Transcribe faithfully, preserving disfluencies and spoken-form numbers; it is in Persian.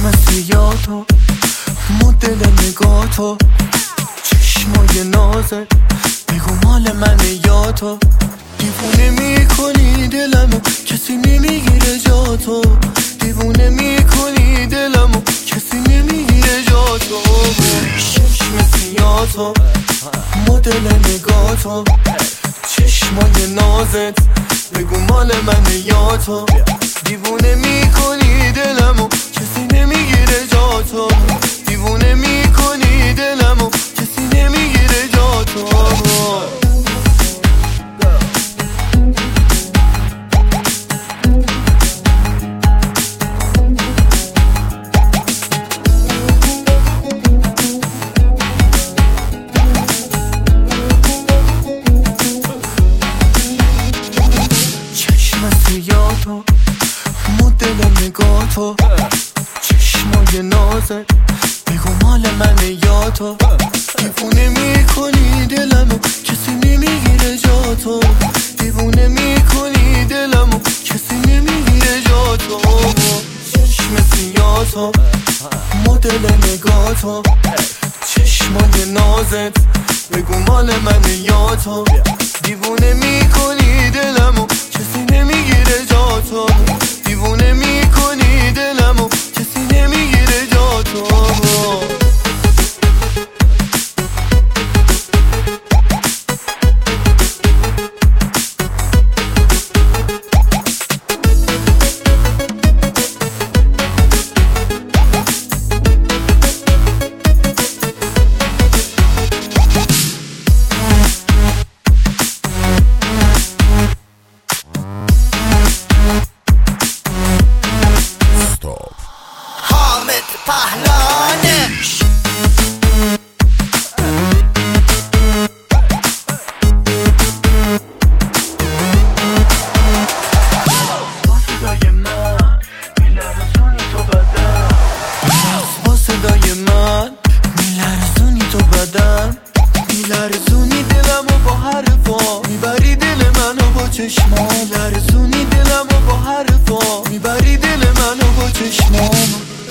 مثل یادو مدل نگاه تو، چشمای نازت بگو مال من یا تو. دیوونه میکنی دلمو کسی نمیگیره جا تو، دیوونه میکنی دلمو کسی نمیگیره جا تو. چشم سیاه تو مدل نگاه تو، چشمای نازت بگو مال من یا تو. دیوونه میکنی دلمو کسی نمیگیره جا تو، دیوونه میکنی دلمو کسی نمیگیره جا تو. تو مدل نگاه تو، چشمای نازت بگو مال من یا تو. دیوونه میکنی دلمو کسی نمیگیره جا تو، دیوونه میکنی دلمو کسی نمیگیره جا تو. چشم سیاه تو مدل نگاه تو، چشمای نازت بگو مال من یا تو. دیوونه میکنی دلمو کسی نمیگیره جا تو، دیوونه میکنی دلمو کسی نمیگیره جا تو. پهلانش با صدای من میلرزونی تو بدن، با صدای من میلرزونی تو بدن، میلرزونی دلمو با حرفا، میبری دل منو با چشما، میلرزونی دلمو با حرفا، میبری دل منو با چشما.